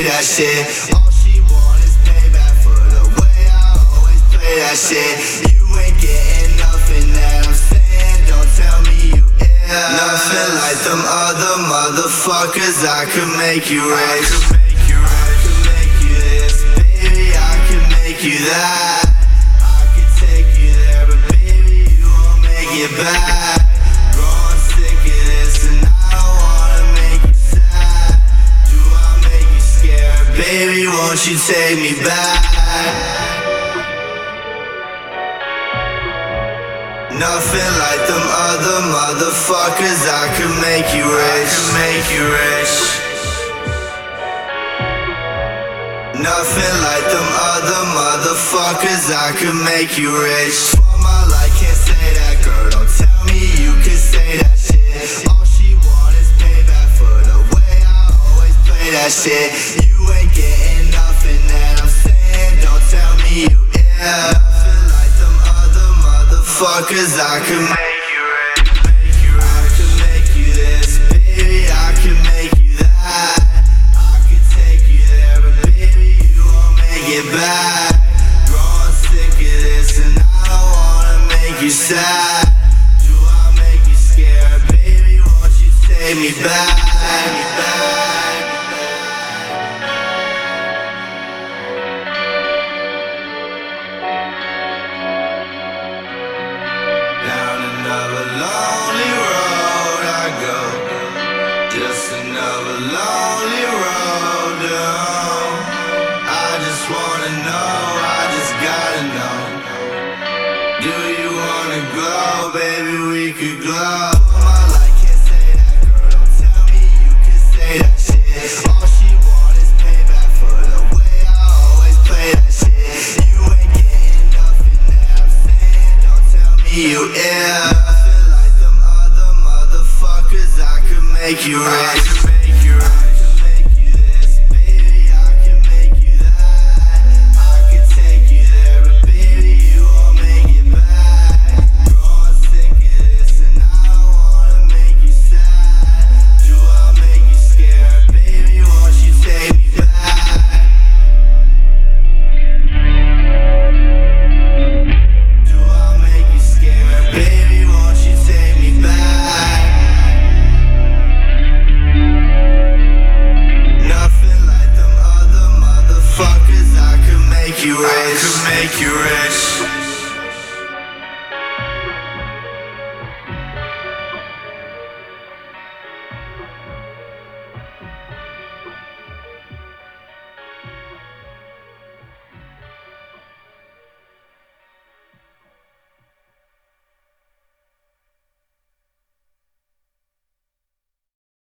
that shit. All she want is payback for the way I always play that shit. You ain't getting nothing that I'm saying, don't tell me you ill. Nothing like them other motherfuckers, I could make you rich. I could make you this, baby, I could make you that. I could take you there, but baby, you won't make it back. Growing sick of this and I don't wanna make you sad. Do I make you scared? Baby, won't you take me back? Nothing like them other motherfuckers, I could make you rich. Nothing like them other motherfuckers, I could make you rich. For my life, can't say that, girl, don't tell me you can say that shit. All she want is payback for the way I always play that shit. You ain't getting nothing that I'm saying, don't tell me you ill. Nothing like them other motherfuckers, I could make you rich. I could make you this, baby, I could make you that. I could take you there, but baby, you won't make it back. Growing sick of this and I don't wanna make you sad. Do I make you scared? Baby, won't you take me back? Down another lonely road I go, just another lonely road to home. I just wanna know, I just gotta know. Do you wanna go, baby, we could glow. My life can't say that, girl, don't tell me you can say that shit. All she want is payback for the way I always play that shit. You ain't getting nothing that I'm saying, don't tell me you ill. Nothing like them other motherfuckers, I could make you rich. I could make you this, baby, I could make you that. I could take you there, but baby, you won't make it back. Growing sick of this and I don't wanna make you sad. Do I make you scared? Baby, won't you take me back? Do I make you scared? Baby, won't you take me back? Nothing like them other motherfuckers, I could make you rich.